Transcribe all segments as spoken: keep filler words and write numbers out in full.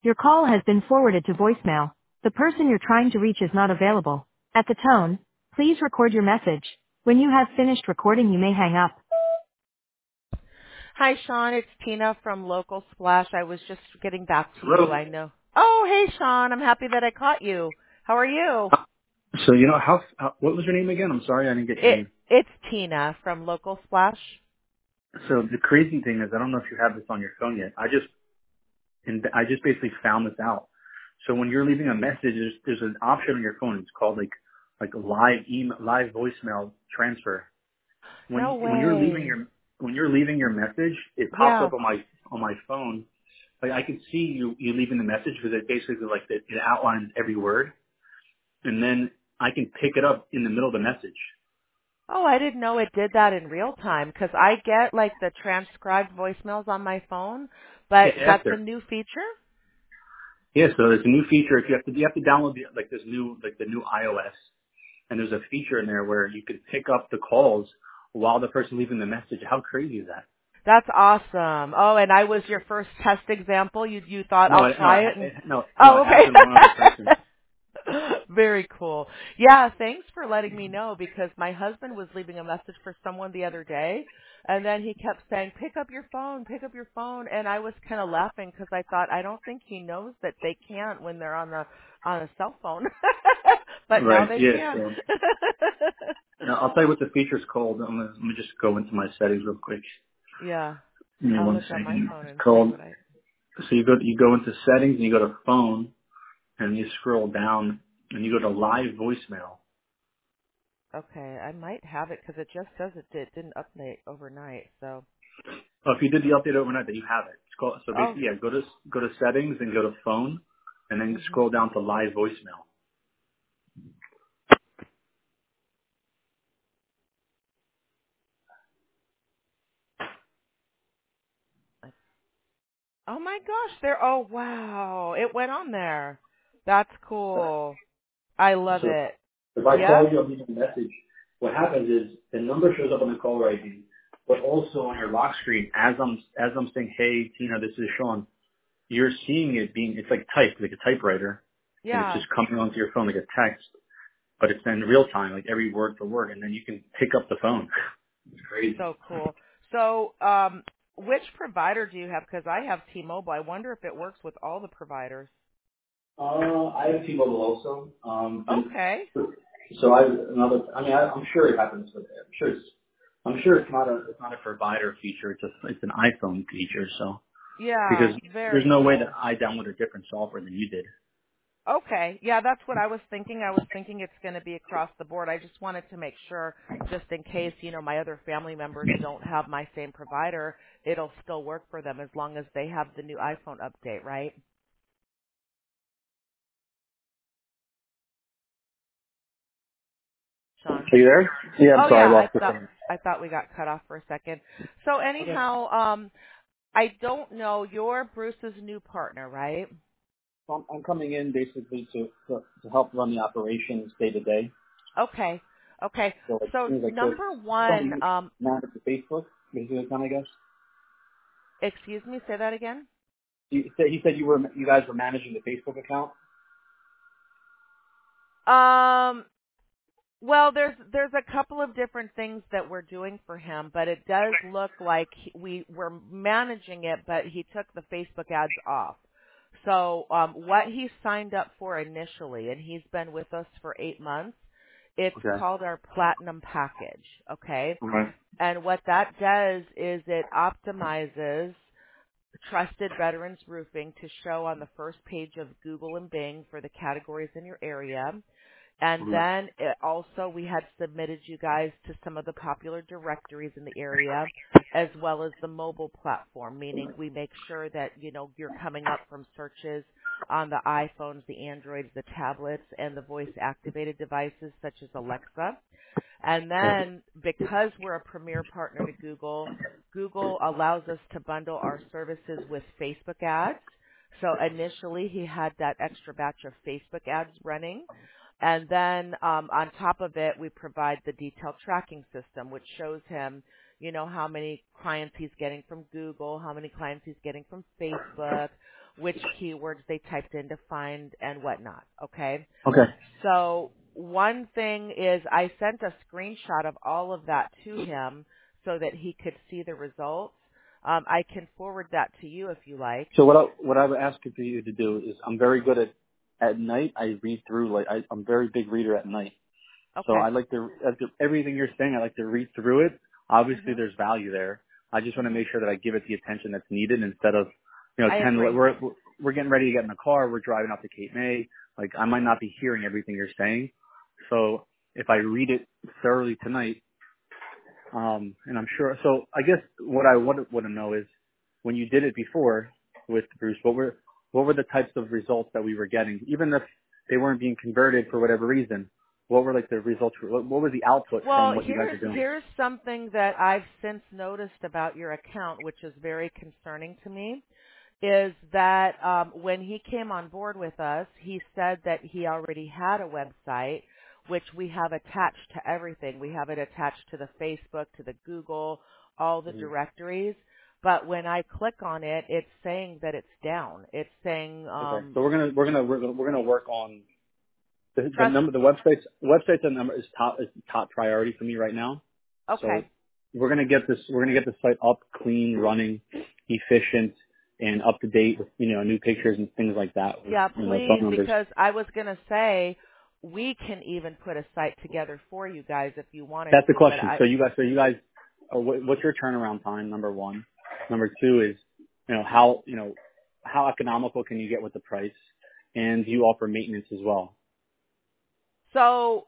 Your call has been forwarded to voicemail. The person you're trying to reach is not available. At the tone, please record your message. When you have finished recording, you may hang up. Hi, Sean. It's Tina from Local Splash. I was just getting back to you. Hello. I know. Oh, hey, Sean. I'm happy that I caught you. How are you? So you know how, how? What was your name again? I'm sorry, I didn't get your It name. it's Tina from Local Splash. So the crazy thing is, I don't know if you have this on your phone yet. I just, and I just basically found this out. So when you're leaving a message, there's, there's an option on your phone. It's called like like live email, live voicemail transfer. No When when you're leaving way. your when you're leaving your message, it pops Yeah. up on my on my phone. Like I can see you you leaving the message because it basically like it, it outlines every word, and then I can pick it up in the middle of the message. Oh, I didn't know it did that in real time because I get like the transcribed voicemails on my phone, Yeah, but that's a after. new feature? Yeah, so there's a new feature. If you have to, you have to download the, like this new, like the new iOS, and there's a feature in there where you can pick up the calls while the person leaving the message. How crazy is that? That's awesome. Oh, and I was your first test example. You you thought No, I'll I, no, I, try it and I- no, no. oh, It happened to one other person. okay. Very cool. Yeah, thanks for letting me know because my husband was leaving a message for someone the other day and then he kept saying, pick up your phone, pick up your phone. And I was kind of laughing because I thought, I don't think he knows that they can't when they're on the, on a cell phone. But now Right. they Yeah. can. So now I'll tell you what the feature's called. I'm gonna, let me just go into my settings real quick. Yeah. Give me I'll one look on my second. phone It's and see called. what I, So you go you go into settings and you go to phone and you scroll down and you go to live voicemail. okay, I might have it because it just says it, did, didn't update overnight. So, Oh, if you did the update overnight, then you have it. It's called, so oh, basically, yeah, go to go to settings and go to phone, and then mhm. scroll down to live voicemail. Oh my gosh, there, oh wow, it went on there. That's cool. I love So it. if I Yeah? call you, I'm leaving a message. What happens is the number shows up on the caller I D, but also on your lock screen as I'm as I'm saying, "Hey, Tina, this is Sean." You're seeing it being it's like typed, like a typewriter, and it's Yeah. just coming onto your phone like a text, but it's in real time, like every word for word, and then you can pick up the phone. It's crazy. So cool. So, um, which provider do you have? Because I have T-Mobile. I wonder if it works with all the providers. Uh, I have T-Mobile also. Um, Okay. but, so I another. I mean, I, I'm sure it happens with. I'm sure it's. I'm sure it's not a. It's not a provider feature. It's a. It's an iPhone feature. So because Yeah, there's very no way that cool. I downloaded different software than you did. Okay. Yeah, that's what I was thinking. I was thinking it's going to be across the board. I just wanted to make sure, just in case, you know, my other family members don't have my same provider, it'll still work for them as long as they have the new iPhone update, right? Sean? Are you there? Yeah, I'm Oh sorry, yeah, I I lost the thought phone. I thought we got cut off for a second. So Okay. anyhow, um, I don't know. You're Bruce's new partner, right? So I'm, I'm coming in basically to, to to help run the operations day to day. Okay, okay. So like So things like this. number Something one, you um, manage the Facebook, basically, kind of guess. excuse me, say that again. You said you said you were you guys were managing the Facebook account. Um, well, there's there's a couple of different things that we're doing for him, but it does look like he, we were managing it, but he took the Facebook ads off. So um, what he signed up for initially, and he's been with us for eight months, it's Okay. called our Platinum Package, okay? Okay. And what that does is it optimizes Trusted Veterans Roofing to show on the first page of Google and Bing for the categories in your area. And Okay. then it also we had submitted you guys to some of the popular directories in the area as well as the mobile platform, meaning we make sure that, you know, you're coming up from searches on the iPhones, the Androids, the tablets, and the voice activated devices such as Alexa. And then because we're a premier partner to Google, Google allows us to bundle our services with Facebook ads. So initially he had that extra batch of Facebook ads running. And then um, on top of it, we provide the detailed tracking system, which shows him, you know, how many clients he's getting from Google, how many clients he's getting from Facebook, which keywords they typed in to find and whatnot. Okay. Okay. So one thing is I sent a screenshot of all of that to him so that he could see the results. Um, I can forward that to you if you like. So what I, what I would ask for you to do is I'm very good at, at night. I read through, like, I, I'm a very big reader at night. So Okay. I like to, after everything you're saying, I like to read through it. Obviously Mhm. there's value there. I just want to Mhm. make sure that I give it the attention that's needed instead of, you know, I ten, agree. we're, we're getting ready to get in the car. We're driving out to Cape May. Like I might not be hearing everything you're saying. So if I read it thoroughly tonight, um, and I'm sure, so I guess what I want to know is when you did it before with Bruce, what were, what were the types of results that we were getting? Even if they weren't being converted for whatever reason, what were like the results? What, what was the output Well, from what you guys here's are doing? here's something that I've since noticed about your account, which is very concerning to me, is that um, when he came on board with us, he said that he already had a website, which we have attached to everything. We have it attached to the Facebook, to the Google, all the Mhm. directories. But when I click on it, it's saying that it's down. It's saying, Okay, um, so we're gonna we're gonna we're gonna we're gonna work on the, the trust. number. The websites websites and number is top is top priority for me right now. So Okay. we're gonna get this we're gonna get the site up, clean, running, efficient, and up to date with you know new pictures and things like that with Yeah, you know phone please, numbers. because I was going to say we can even put a site together for you guys if you wanted That's the to, but question. I, So you guys, so you guys, uh, what, what's your turnaround time? Number one. Number two is, you know, how, you know, how economical can you get with the price? And do you offer maintenance as well? so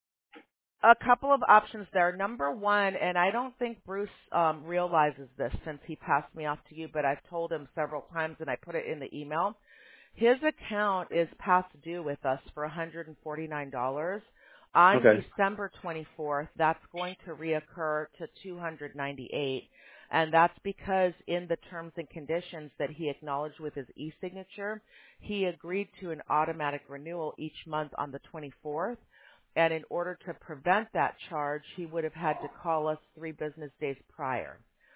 a couple of options there. Number one, and I don't think Bruce um, realizes this since he passed me off to you, but I've told him several times and I put it in the email. His account is past due with us for one hundred forty-nine dollars. On Okay. December twenty-fourth, that's going to reoccur to two hundred ninety-eight dollars. And that's because in the terms and conditions that he acknowledged with his e-signature, he agreed to an automatic renewal each month on the twenty-fourth. And in order to prevent that charge, he would have had to call us three business days prior.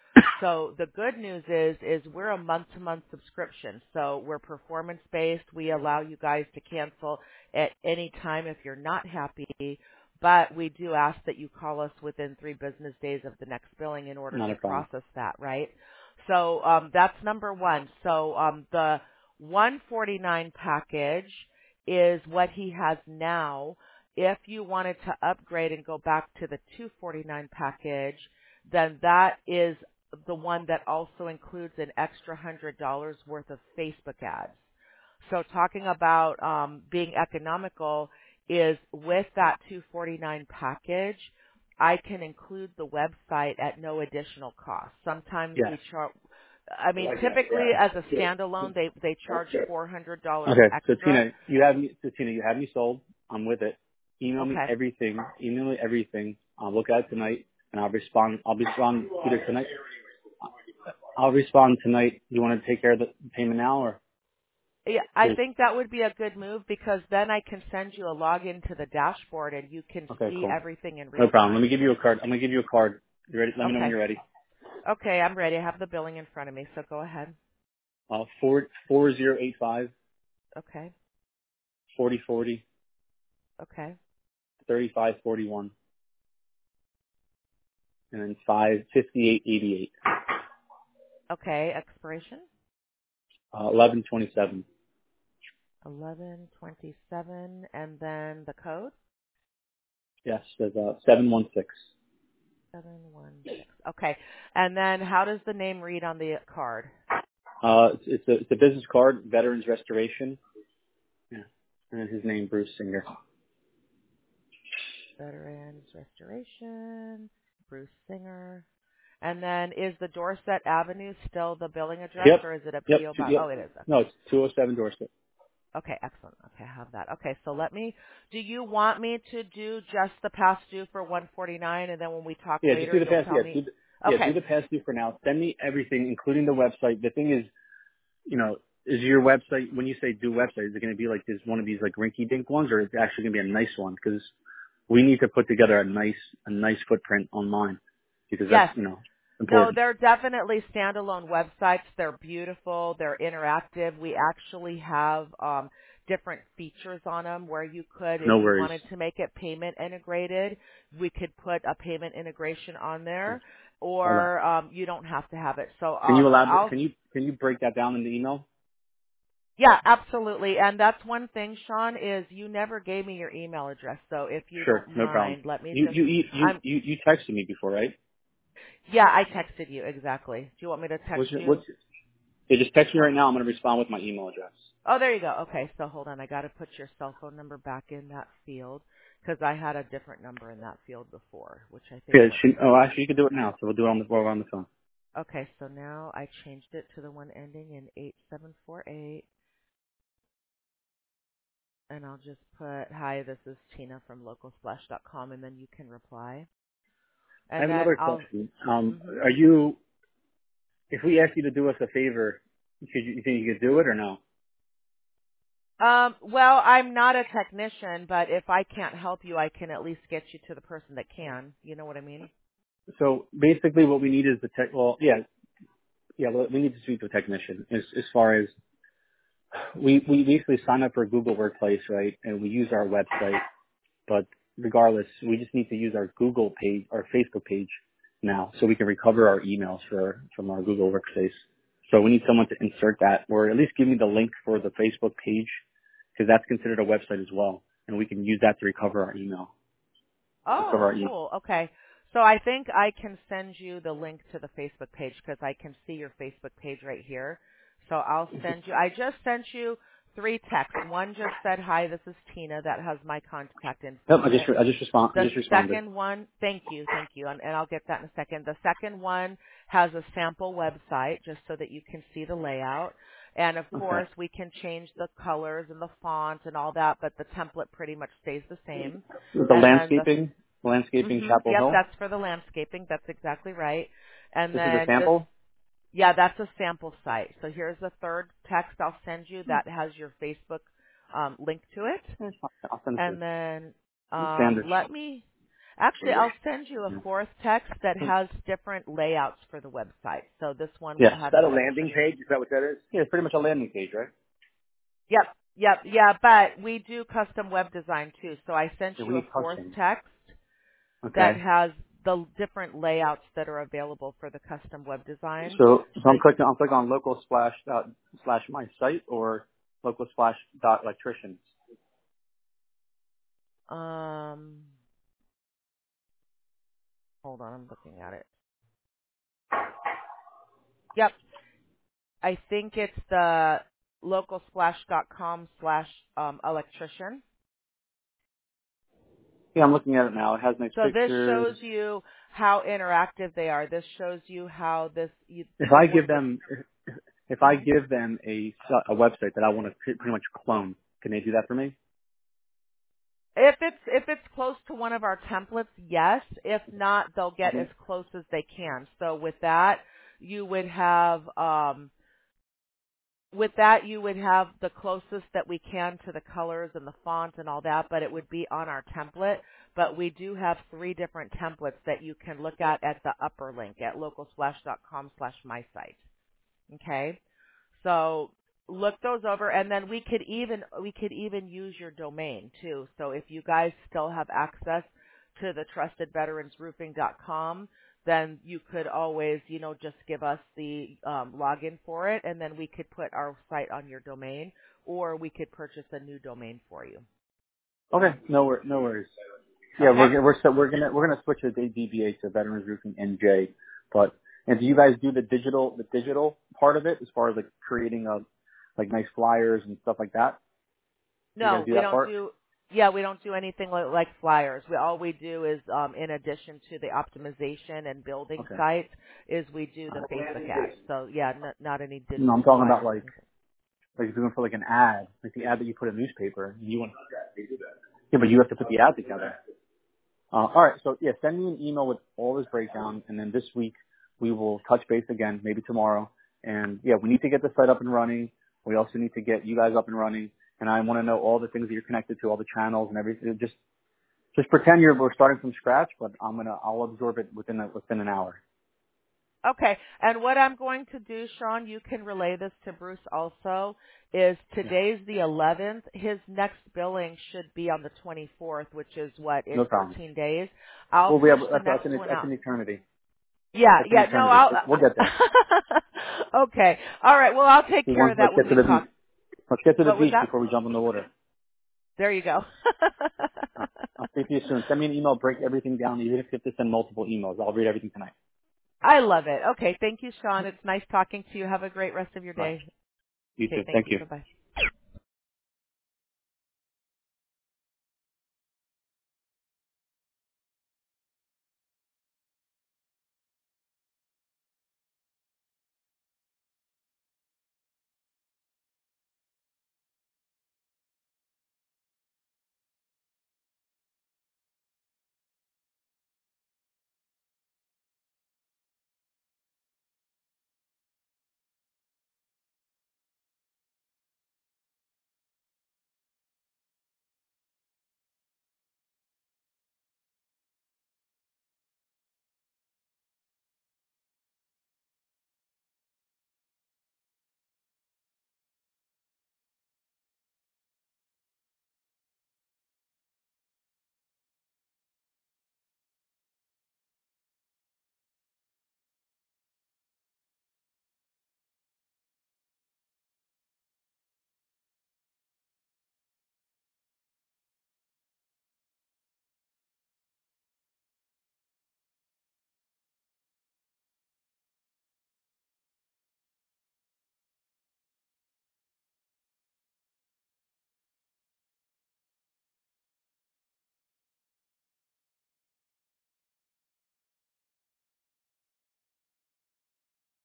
So the good news is, is we're a month-to-month subscription. So we're performance-based. We allow you guys to cancel at any time if you're not happy. But we do ask that you call us within three business days of the next billing in order Not to a problem. process that, right? So um, that's number one. So um, the one forty-nine package is what he has now. If you wanted to upgrade and go back to the two forty-nine package, then that is the one that also includes an extra one hundred dollars worth of Facebook ads. So talking about um, being economical is with that two forty-nine package, I can include the website at no additional cost. Sometimes Yes. we charge, I I mean, like that. typically as a Yeah. standalone, they, they charge four hundred dollars Okay. So extra. Tina, you have me, so Tina, you have me sold. I'm with it. Email me Okay. everything. Email me everything. I'll look at it tonight and I'll respond. I'll respond either tonight. I'll respond tonight. You want to take care of the payment now or? Yeah, I think that would be a good move because then I can send you a login to the dashboard and you can Okay, see cool. everything in No real problem. Let me time. give you a card. I'm gonna give you a card. You ready? Let me know when Okay. you're ready. Okay, I'm ready. I have the billing in front of me, so go ahead. Uh, four four zero eight five Okay. forty forty Okay. thirty five forty one, and then five fifty eight eighty eight. Okay, expiration Uh, eleven twenty seven. eleven twenty-seven and then the code Yes, there's uh seven one six. seven one six. Okay. And then how does the name read on the card? Uh, it's, it's a it's a business card, Veterans Restoration. Yeah, and then his name Bruce Singer. Veterans Restoration, Bruce Singer. And then is the Dorset Avenue still the billing address Yep, or is it a yep, P O two, box? Oh, yep. it is. No, Okay. it's two oh seven Dorset. Okay, excellent. Okay, I have that. Okay, so let me, do you want me to do just the past due for one forty-nine and then when we talk Yeah, just later do the you'll past. tell Yeah, me? do the, yeah, do Okay. the past due for now. Send me everything, including the website. The thing is, you know, is your website, when you say do website, is it going to be like this one of these like rinky dink ones, or is it actually going to be a nice one? Because we need to put together a nice, a nice footprint online because that's, Yes. you know. No, important. they're definitely standalone websites. They're beautiful. They're interactive. We actually have um, different features on them where you could, if No you worries. wanted to make it payment integrated, we could put a payment integration on there, Hold on. or um, you don't have to have it. So Can you um, elaborate? I'll Can you can you break that down in the email? Yeah, absolutely. And that's one thing, Sean, is you never gave me your email address. So if you Sure, don't no problem. mind, let me You just, you you you I'm, you you texted me before, right? yeah, I texted you, exactly. Do you want me to text What's your, you? what's Hey, just text me right now. I'm going to respond with my email address. Oh, there you go. Okay, so hold on. I got to put your cell phone number back in that field because I had a different number in that field before, which I think Yeah, was she, oh, eight. actually, you can do it now. So we'll do it on the while we're on the phone. Okay, so now I changed it to the one ending in eight seven four eight, and I'll just put, hi, this is Tina from local splash dot com, and then you can reply. I And have then another I'll, question. Um, mhm. are you? If we ask you to do us a favor, could you, you think you could do it or no? Um, well, I'm not a technician, but if I can't help you, I can at least get you to the person that can. You know what I mean? So basically, what we need is the tech. Well, yeah, yeah. Well, we need to speak to a technician as as far as we we basically sign up for Google Workplace, right? And we use our website. But regardless, we just need to use our Google page, our Facebook page now, so we can recover our emails for, from our Google Workspace. So we need someone to insert that, or at least give me the link for the Facebook page, because that's considered a website as well, and we can use that to recover our email. Recover Oh, our email. cool. Okay. So I think I can send you the link to the Facebook page because I can see your Facebook page right here. So I'll send you, I just sent you three texts. One just said, hi, this is Tina. That has my contact info Yep, I on just it. I just respond I The just responded. second one, thank you, thank you, and, and I'll get that in a second. The second one has a sample website just so that you can see the layout. And of Okay. course, we can change the colors and the font and all that, but the template pretty much stays the same. The And then the, landscaping, landscaping hmm Chapel yep, Hill. that's for the landscaping. That's exactly right. And This is a then this, sample. yeah, that's a sample site. So here's the third text I'll send you that has your Facebook um, link to it. It's fine. I'll send it to And then you. um, Standard. let me, actually, I'll send you a fourth text that has different layouts for the website. So this one Yes. will Is have that an a landing electrician. page? Is that what that is? Yeah, it's pretty much a landing page, right? Yep, yep, yeah, but we do custom web design too. So I sent Yeah, we you a need fourth custom. text that Okay. has the different layouts that are available for the custom web design. So, so So, I'm clicking, I'm clicking on local splash dot slash my site or local splash dot electricians. um, hold on, I'm looking at it. Yep, I think it's the localsplash dot com slash um, electrician. Yeah, I'm looking at it now. It has nice So this pictures. shows you how interactive they are. This shows you how this you, If you I give work with. them, if I Mhm. give them a, s- a website that I want to pre- pretty much clone, can they do that for me? If it's if it's close to one of our templates, yes. If not, they'll get hmm as close as they can. So with that, you would have um, with that you would have the closest that we can to the colors and the font and all that, but it would be on our template. But we do have three different templates that you can look at at the upper link at localsplash dot com slash my site. Okay. So look those over, and then we could even we could even use your domain too. So if you guys still have access to the trusted veterans roofing dot com, then you could always, you know, just give us the um, login for it, and then we could put our site on your domain, or we could purchase a new domain for you. Okay, no, wor- no worries. Yeah, we're Okay? gonna- we're so we're gonna we're gonna switch the D B A to Veterans Roofing N J. But and do you guys do the digital the digital part of it as far as like creating a like nice flyers and stuff like that? Do you guys No, do we that don't part? do. Yeah, we don't do anything like, like flyers. We all we do is, um, in addition to the optimization and building Okay. sites, is we do the Facebook ads. So yeah, not, not any No, I'm digital talking about flyers or like anything. like doing for like an ad, like the ad that you put in a newspaper. You want yeah, but you have to put the ad together. Uh, all right, so yeah, send me an email with all this breakdown, and then this week we will touch base again, maybe tomorrow. And yeah, we need to get the site up and running. We also need to get you guys up and running, and I want to know all the things that you're connected to, all the channels and everything. Just just pretend you're we're starting from scratch, but I'm gonna I'll absorb it within a, within an hour. Okay. And what I'm going to do, Sean, you can relay this to Bruce also, is Yeah. today's the eleventh. His next billing should be on the twenty-fourth, which is what, No in problem. fourteen days. I'll Well, we push have the that's, that's next an one that's out. an eternity. Yeah, That's an yeah, no, eternity. I'll, We'll get there. okay. All right. Well, I'll take We care want of let's that get when to we the beach. talk. Let's get to the What was beach that? before we jump in the water. There you go. Uh, I'll speak to you soon. Send me an email. Break everything down. Even if you have to send multiple emails, I'll read everything tonight. I love it. Okay. Thank you, Sean. It's nice talking to you. Have a great rest of your All right. day. You Okay. too. Thank Thank you. you. Bye-bye.